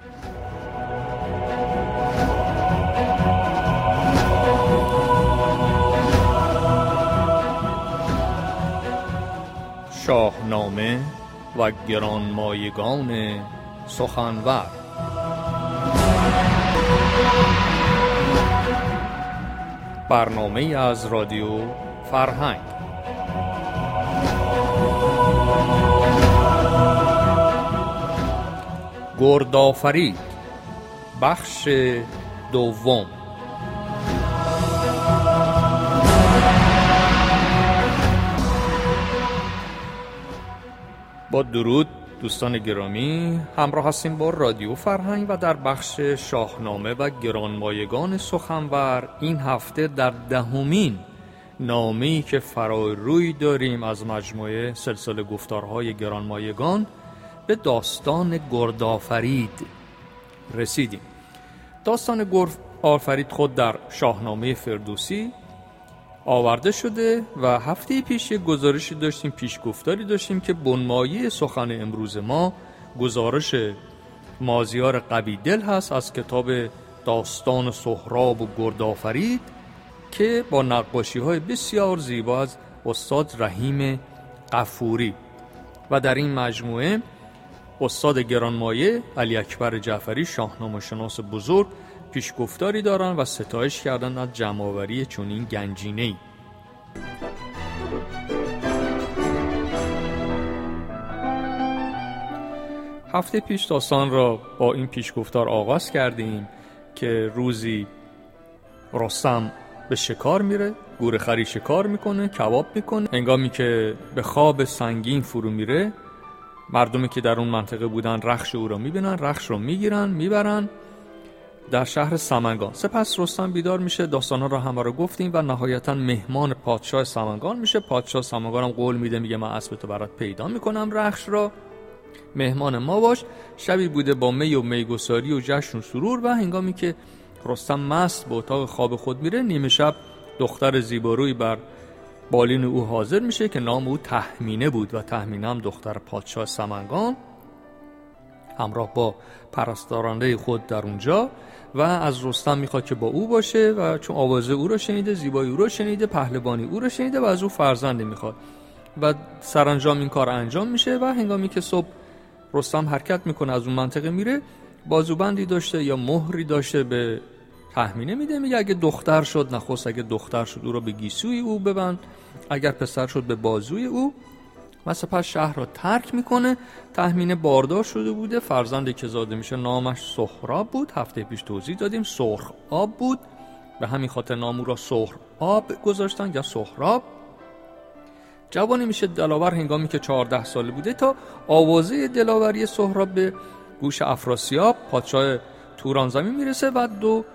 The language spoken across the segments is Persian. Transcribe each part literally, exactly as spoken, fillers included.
شاهنامه و گرانمایگان سخنور. برنامه از رادیو فرهنگ. گردآفرید بخش دوم. با درود دوستان گرامی، همراه هستیم با رادیو فرهنگ و در بخش شاهنامه و گرانمایگان سخنور. این هفته در دهمین نامه‌ای که فرای روی داریم از مجموعه سلسله گفتارهای گرانمایگان به داستان گردآفرید رسیدیم. داستان گردآفرید خود در شاهنامه فردوسی آورده شده و هفته پیش یک گزارشی داشتیم، پیشگفتاری داشتیم که بنمایه سخن امروز ما گزارش مازیار قویدل هست از کتاب داستان سهراب و گردآفرید که با نقاشی‌های بسیار زیبا از استاد رحیم غفوری. و در این مجموعه استاد گرانمایه علی اکبر جعفری، شاهنامه شناس بزرگ، پیشگفتاری دارن و ستایش کردن از جمع‌آوری چنین گنجینه‌ای. هفته پیش داستان را با این پیشگفتار آغاز کردیم که روزی رستم به شکار میره، گورخری شکار میکنه، کباب میکنه. هنگامی که به خواب سنگین فرو میره، مردمی که در اون منطقه بودن رخش او را میبینن، رخش رو میگیرن میبرن در شهر سمنگان. سپس رستم بیدار میشه، داستانا رو همه رو گفتیم و نهایتا مهمان پادشاه سمنگان میشه. پادشاه سمنگان هم قول میده، میگه من اسب تو برات پیدا میکنم، رخش را مهمان ما باش. شبی بوده با می و میگساری و جشن و سرور و هنگامی که رستم مست به اتاق خواب خود میره، نیمه شب دختر زیبارویی بر بالین او حاضر میشه که نام او تهمینه بود و تهمینه هم دختر پادشاه سمنگان، همراه با پرستارنده خود در اونجا و از رستم میخواد که با او باشه و چون آوازه او رو شنیده، زیبایی او رو شنیده، پهلوانی او رو شنیده و از او فرزندی میخواد و سرانجام این کار انجام میشه. و هنگامی که صبح رستم حرکت میکنه از اون منطقه میره، بازوبندی داشته یا مهری داشته به تهمینه میده، میگه اگه دختر شد نخست، اگه دختر شد او رو به گیسوی او ببند، اگر پسر شد به بازوی او. و سپس شهر را ترک میکنه. تهمینه باردار شده بوده، فرزندی که زاده میشه نامش سهراب بود، هفته پیش توضیح دادیم سرخ آب بود، به همین خاطر نام او را سهر آب گذاشتن یا سهراب. جوانی میشه دلاور هنگامی که چهارده ساله بوده تا آوازه دلاوری سهراب به گوش افراسیاب پادشاه توران زمین میرسه و دو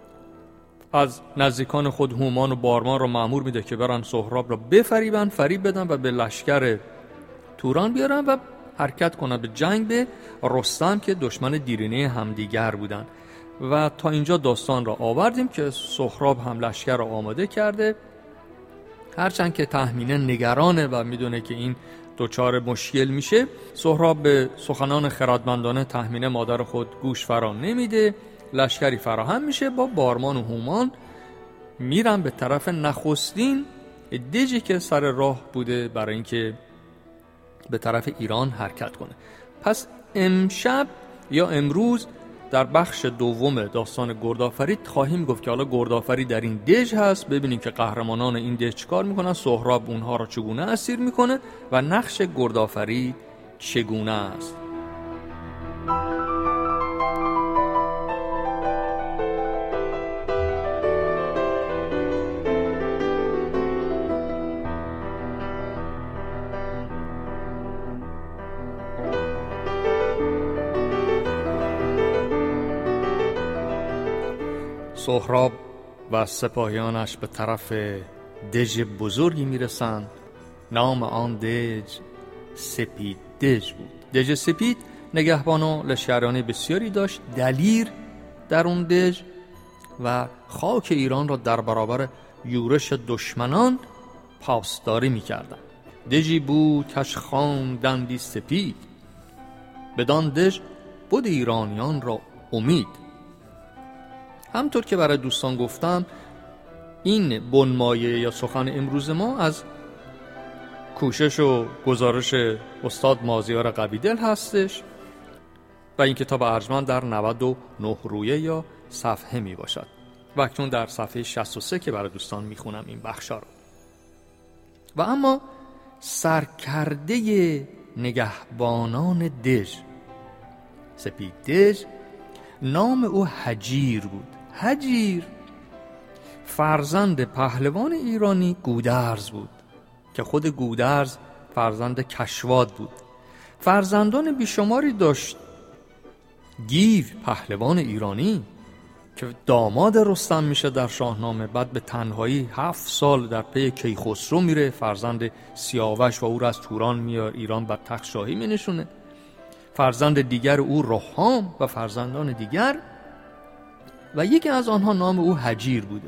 از نزدیکان خود هومان و بارمان را مأمور میده که برن سهراب را بفریبن، فریب بدن و به لشکر توران بیارن و حرکت کنن به جنگ به رستم که دشمن دیرینه همدیگر بودن. و تا اینجا داستان را آوردیم که سهراب هم لشکر را آماده کرده، هرچند که تهمینه نگرانه و میدونه که این دوچار مشکل میشه. سهراب به سخنان خردمندانه تهمینه مادر خود گوش فرا نمیده. لشکری فراهم میشه، با بارمان و هومان میرن به طرف نخستین دژی که سر راه بوده برای اینکه به طرف ایران حرکت کنه. پس امشب یا امروز در بخش دوم داستان گردآفرید خواهیم گفت که حالا گردآفرید در این دژ هست، ببینیم که قهرمانان این دژ چیکار میکنن، سهراب اونها را چگونه اسیر میکنه و نقش گردآفرید چگونه است. سهراب و سپاهیانش به طرف دژ بزرگی میرسند. نام آن دژ سپید دژ بود. دژ سپید نگهبان و لشکریان بسیاری داشت، دلیر در اون دژ و خاک ایران را در برابر یورش دشمنان پاسداری می‌کردند. دژی بود کش خواندندی سپید، بدان دژ بد ایرانیان را امید. همطور که برای دوستان گفتم، این بنمایه یا سخن امروز ما از کوشش و گزارش استاد مازیار قویدل هستش و این کتاب ارجمند در نود و نه رویه یا صفحه می باشد و اکنون در صفحه شصت و سه که برای دوستان می خونم این بخشا رو. و اما سرکرده نگهبانان دژ، سپید دژ، نام او هجیر بود. هجیر فرزند پهلوان ایرانی گودرز بود که خود گودرز فرزند کشواد بود. فرزندان بیشماری داشت. گیو پهلوان ایرانی که داماد رستم میشه در شاهنامه، بعد به تنهایی هفت سال در پی کیخسرو میره، فرزند سیاوش، و او را از توران میار ایران بر تخت شاهی مینشونه. فرزند دیگر او رهام و فرزندان دیگر، و یکی از آنها نام او هجیر بوده.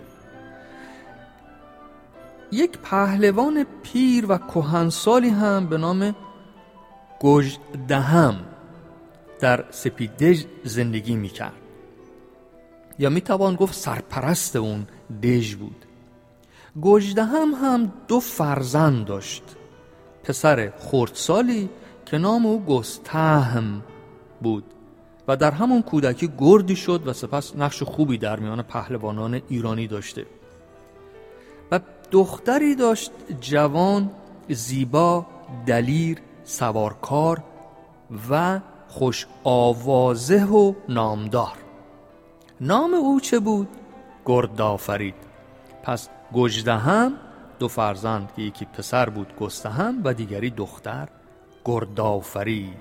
یک پهلوان پیر و کهنسالی هم به نام گژدهم در سپیددژ زندگی میکرد، یا میتوان گفت سرپرست اون دژ بود. گژدهم هم دو فرزند داشت، پسر خردسالی که نام او گستهم بود و در همون کودکی گردی شد و سپس نقش خوبی در میان پهلوانان ایرانی داشته. و دختری داشت جوان، زیبا، دلیر، سوارکار و خوش آوازه و نامدار. نام او چه بود؟ گردآفرید. پس گژدهم دو فرزند که یکی پسر بود گستهم و دیگری دختر گردآفرید.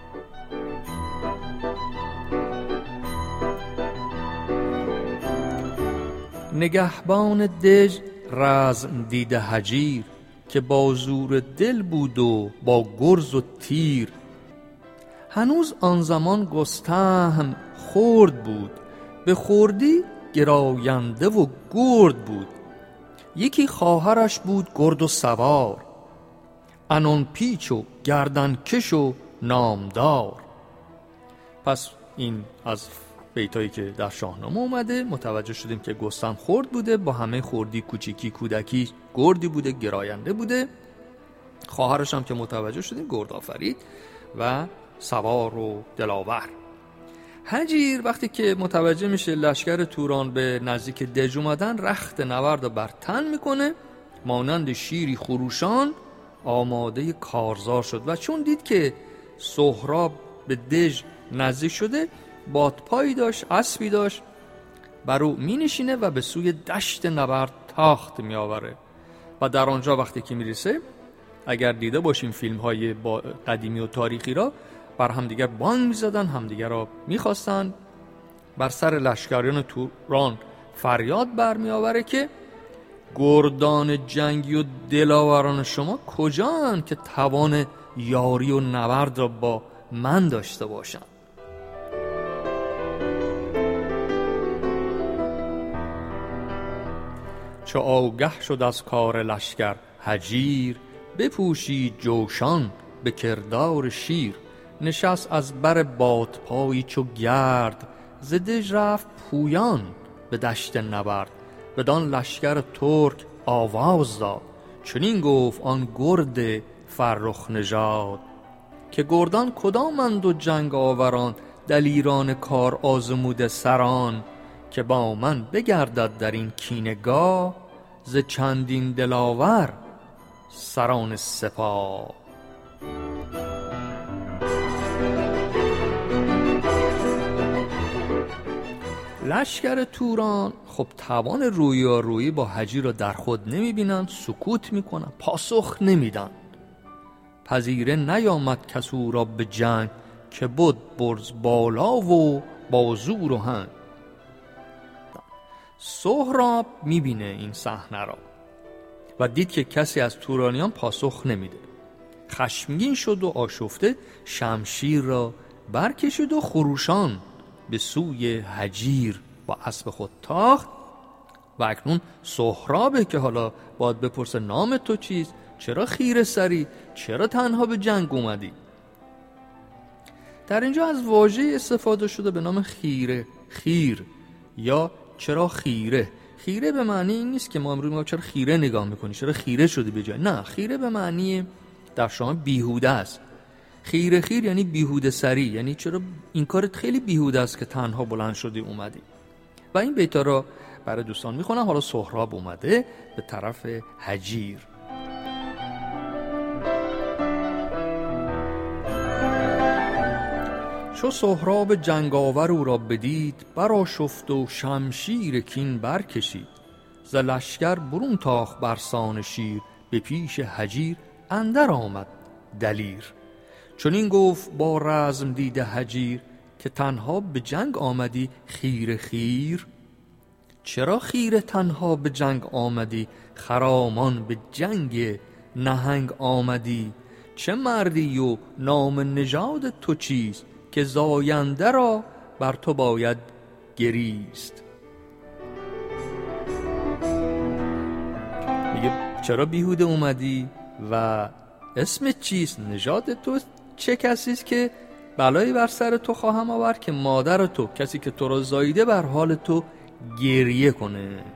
نگهبان دژ رزم دیده هجیر، که با زور دل بود و با گرز و تیر. هنوز آن زمان گستهم خرد بود، به خردی گراینده و گرد بود. یکی خواهرش بود گرد و سوار، انون پیچ و گردن کش و نامدار. پس این از بیتایی که در شاهنامه اومده متوجه شدیم که گستهم خرد بوده، با همه خردی، کوچیکی، کودکی گردی بوده، گراینده بوده. خواهرش هم که متوجه شدیم گردآفرید و سوار و دلاور. هجیر وقتی که متوجه میشه لشکر توران به نزدیک دژ اومدن، رخت نبرد رو بر تن میکنه، مانند شیری خروشان آماده کارزار شد. و چون دید که سهراب به دژ نزدیک شده، بادپایی داشت، اسبی داشت، بر او می نشینه و به سوی دشت نبرد تاخت می آوره. و در آنجا وقتی که می رسه، اگر دیده باشیم فیلم های قدیمی و تاریخی را، بر همدیگر بانگ می زدن، همدیگر را می خواستن، بر سر لشکریان توران فریاد بر می آوره که گردان جنگی و دلاوران شما کجان که توان یاری و نبرد را با من داشته باشند. چو آگه شد از کار لشکر هجیر، بپوشید جوشان به کردار شیر. نشست از بر بادپایی چو گرد، ز دژ رفت پویان به دشت نبرد. بدان لشکر ترک آواز داد، چنین گفت آن گرد فرخ نژاد. که گردان کدامند و جنگ آوران، دلیران کار آزموده سران. که با من بگردد در این کینگاه، ز چندین دلاور سران سپاه. لشکر توران خب توان رویارویی با هجیر را در خود نمیبینند، سکوت میکنند، پاسخ نمیدن. پذیره نیامد کس او را به جنگ، که بود برز بالا و با زور و هنگ. سهراب میبینه این صحنه را و دید که کسی از تورانیان پاسخ نمیده. خشمگین شد و آشفته شمشیر را برکشید و خروشان به سوی هجیر با اسب خود تاخت. و اکنون سهرابه که حالا باید بپرسه نام تو چیست؟ چرا خیره سری؟ چرا تنها به جنگ اومدی؟ در اینجا از واژه استفاده شده به نام خیره، خیر یا چرا خیره. خیره به معنی این نیست که ما امروز ما چرا خیره نگاه میکنی، چرا خیره شدی به جای. نه، خیره به معنی در شما بیهوده است. خیره خیر یعنی بیهوده سری، یعنی چرا این کارت خیلی بیهوده است که تنها بلند شدی اومدی. و این بیتا را برای دوستان میخونم. حالا سهراب اومده به طرف هجیر. چو سهراب جنگاور او را بدید، برآشفت و شمشیر کین برکشید. ز لشکر برون تاخت برسان شیر، به پیش هجیر اندر آمد دلیر. چون این گفت با رزم دیده هجیر، که تنها به جنگ آمدی خیر خیر. چرا خیر تنها به جنگ آمدی، خرامان به جنگ نهنگ آمدی. چه مردی و نام نژاد تو چیست، که زاینده را بر تو باید گریست. میگه چرا بیهوده اومدی و اسمت چیست، نژاد تو چه کسیست که بلایی بر سر تو خواهم آورد که مادر تو، کسی که تو را زاییده، بر حال تو گریه کنه.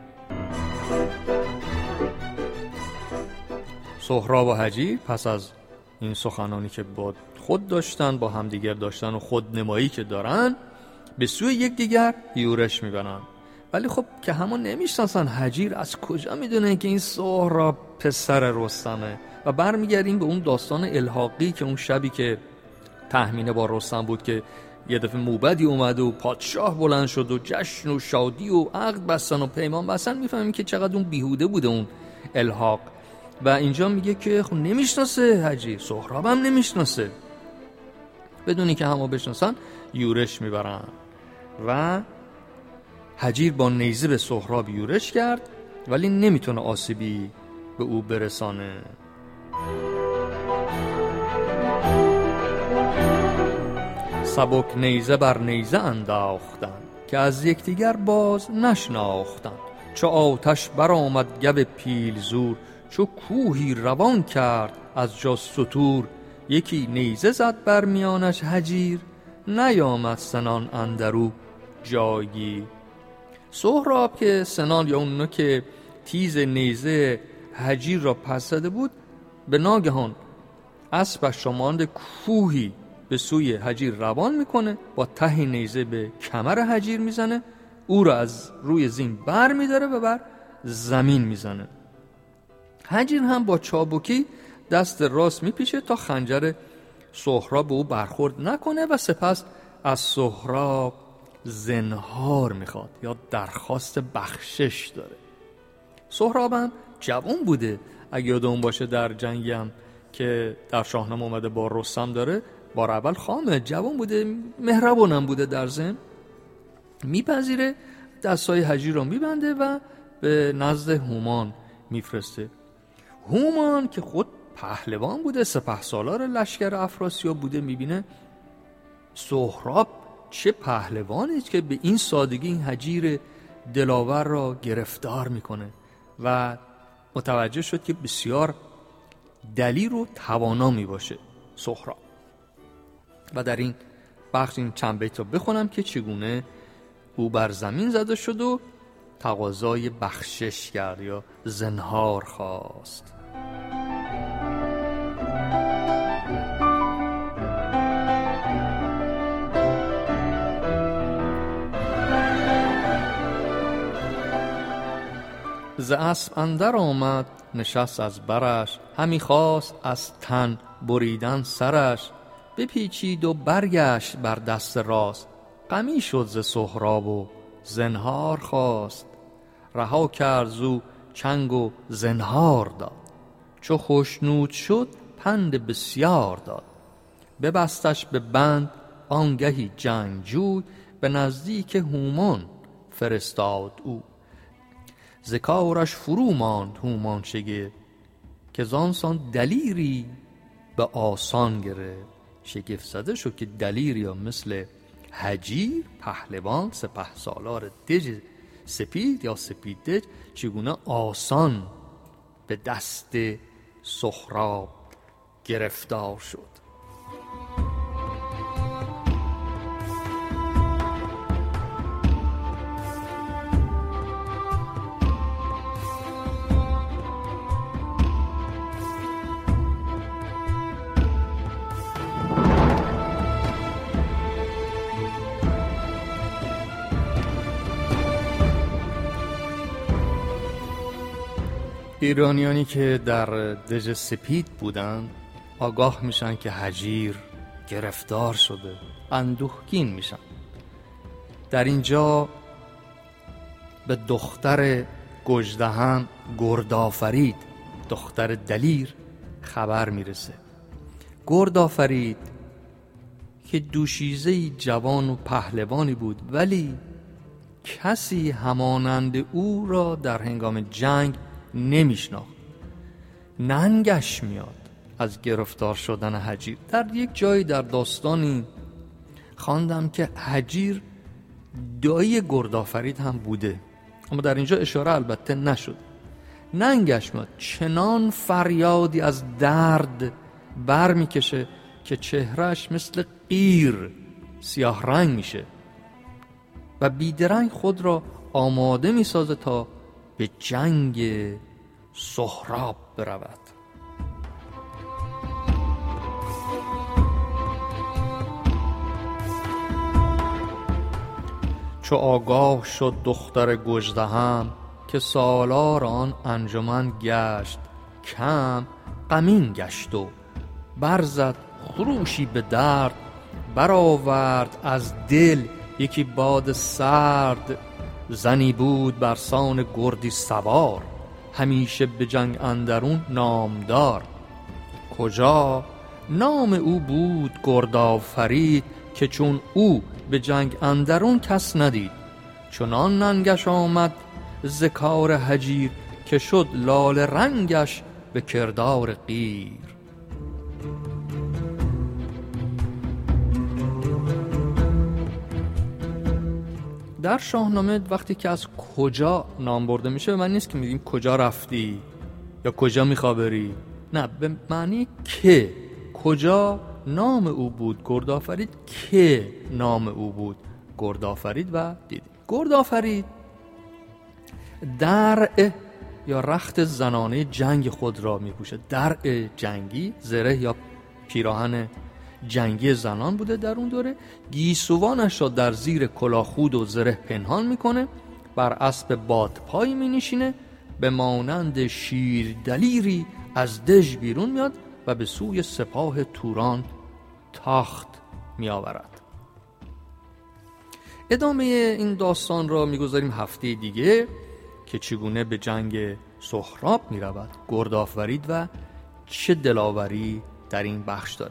سهراب و هجیر پس از این سخنانی که با خود داشتن، با همدیگر داشتن و خود نمایی که دارن، به سوی یکدیگر یورش میبرن. ولی خب که همون نمیشناسن هجیر از کجا میدونه که این سهراب پسر رستمه. و برمیگردیم به اون داستان الحاقی که اون شبی که تهمینه با رستم بود که یه دفعه موبدی اومد و پادشاه بلند شد و جشن و شادی و عقد بستن و پیمان بستن، میفهمیم که چقدر اون بیهوده بوده اون الحاق. و اینجا میگه که خب نمیشناسه هجیر، سهراب هم نمیشناسه. بدونی که همو بشناسن یورش میبرن. و هجیر با نیزه به سهراب یورش کرد، ولی نمیتونه آسیبی به او برسانه. سبک نیزه بر نیزه انداختند، که از یکدیگر باز نشناختند. چو آتش برآمد گو پیل زور، چو کوهی روان کرد از جا ستور. یکی نیزه زد بر میانش هجیر، نیامد سنان اندرو جایی. سهراب که سنان یا اون که تیز نیزه هجیر را پس زده بود، به ناگهان اسبش را مانند کوهی به سوی هجیر روان میکنه، با ته نیزه به کمر هجیر میزنه، او را از روی زین بر میداره و بر زمین میزنه. هجیر هم با چابکی دست راست میپیچه تا خنجر سهراب به او برخورد نکنه و سپس از سهراب زنهار میخواد یا درخواست بخشش داره. سهراب هم جوان بوده، اگه یادمون باشه در جنگی هم که در شاهنامه اومده با رستم داره، بار اول خامه، جوان بوده، مهربانم بوده، در ضمن میپذیره، دستای هجیر رو میبنده و به نزد هومان میفرسته. هومان که خود پهلوان بوده، سپهسالار لشکر افراسیاب بوده، میبینه سهراب چه پهلوانی که به این سادگی این هجیر دلاور را گرفتار میکنه و متوجه شد که بسیار دلیر و توانا می باشه سهراب. و در این بخش این چند بیت رو بخونم که چگونه او بر زمین زده شد و تقاضای بخشش کرد یا زنهار خواست. ز اسب اندر آمد نشست از برش، همی خواست از تن بریدن سرش. بپیچید و برگشت بر دست راست، غمی شد ز سهراب و زنهار خواست. رها کرد زو چنگ و زنهار داد، چو خشنود شد پند بسیار داد. ببستش به بند آنگهی جنگجوی، به نزدیک هومان فرستاد او. ز کارش فرو ماند هومان شگفت، که زانسان دلیری به آسان گرفت. شگفت زده شد که دلیر یا مثل هجیر پهلوان سپهسالار دژ سپید یا سپید دژ چگونه آسان به دست سهراب گرفتار شد. ایرانیانی که در دژ سپید بودن آگاه میشن که هجیر گرفتار شده، اندوهگین میشن. در اینجا به دختر گژدهم گردآفرید، دختر دلیر، خبر میرسه. گردآفرید که دوشیزه‌ای جوان و پهلوانی بود، ولی کسی همانند او را در هنگام جنگ نمیشناخت. ننگش میاد از گرفتار شدن هجیر. در یک جایی در داستانی خواندم که هجیر دایی گردآفرید هم بوده، اما در اینجا اشاره البته نشد. ننگش میاد، چنان فریادی از درد بر میکشه که چهرهش مثل قیر سیاه رنگ میشه و بیدرنگ خود را آماده میسازه تا به جنگ سهراب برود. چو آگاه شد دختر گژدهم که سالار آن انجمن گشت کم، غمین گشت و برزد خروشی به درد، برآورد از دل یکی باد سرد. زنی بود برسان گردی سوار، همیشه به جنگ اندرون نامدار. کجا نام او بود گردآفرید، که چون او به جنگ اندرون کس ندید. چنان ننگش آمد ز کار هجیر، که شد لاله رنگش به کردار قیر. در شاهنامه وقتی که از کجا نام برده میشه، به معنی نیست که میگیم کجا رفتی یا کجا میخوابری، نه، به معنی که کجا نام او بود گردآفرید، که نام او بود گردآفرید. و دیدیم گردآفرید درع یا رخت زنانه جنگ خود را میپوشه. درع جنگی، زره یا پیراهن جنگی زنان بوده در اون دوره. گیسوانش را در زیر کلاهخود و زره پنهان میکنه، بر اسب بادپایی مینشینه، به مانند شیر دلیری از دژ بیرون میاد و به سوی سپاه توران تاخت میآورد. ادامه این داستان را میگذاریم هفته دیگه که چگونه به جنگ سهراب میرود گردآفرید و چه دلاوری در این بخش داره.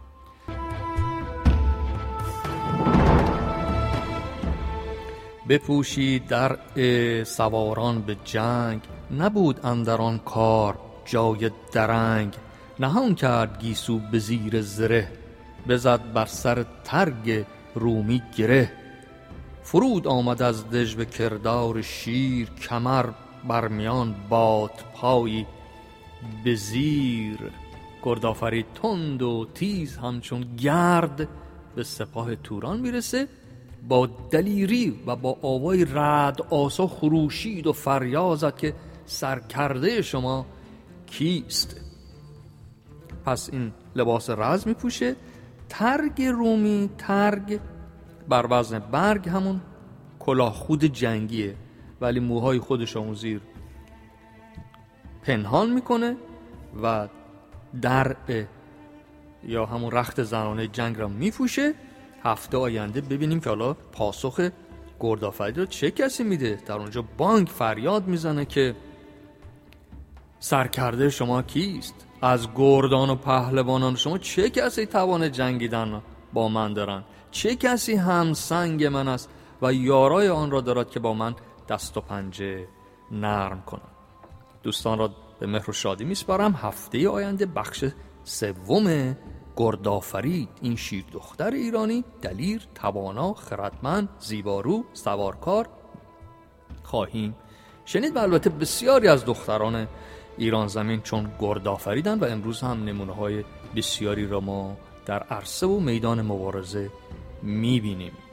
بپوشید در سواران به جنگ، نبود اندران کار جای درنگ. نهان کرد گیسو به زیر زره، بزد بر سر ترگ رومی گره. فرود آمد از دژ به کردار شیر، کمر برمیان بادپایی به زیر. گردآفرید تند و تیز همچون گرد به سپاه توران میرسه. با دلیری و با آوای رعد آسا خروشید و فریاد زد که سرکرده شما کیست؟ پس این لباس رز میپوشه. ترگ رومی، ترگ بر وزن برگ همون کلاه خود جنگیه، ولی موهای خودش اون زیر پنهان میکنه و درع یا همون رخت زنانه جنگ را میپوشه. هفته آینده ببینیم که حالا پاسخ گردآفرید رو چه کسی میده. در اونجا بانگ فریاد میزنه که سرکرده شما کیست؟ از گردان و پهلوانان شما چه کسی توان جنگیدن با من دارن؟ چه کسی همسنگ من است و یارای آن را دارد که با من دست و پنجه نرم کنن؟ دوستان را به مهر و شادی میسپارم. هفته آینده بخش سوم گردآفرید، این شیر دختر ایرانی، دلیر، توانا، خردمند، زیبارو، سوارکار خواهیم شنید. و البته بسیاری از دختران ایران زمین چون گردآفریدن و امروز هم نمونه های بسیاری را ما در عرصه و میدان مبارزه میبینیم.